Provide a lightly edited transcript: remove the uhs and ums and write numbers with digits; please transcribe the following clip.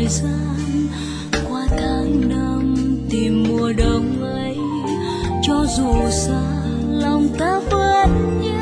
thời gian qua tháng năm tìm mùa đông ấy, cho dù xa lòng ta vẫn nhớ.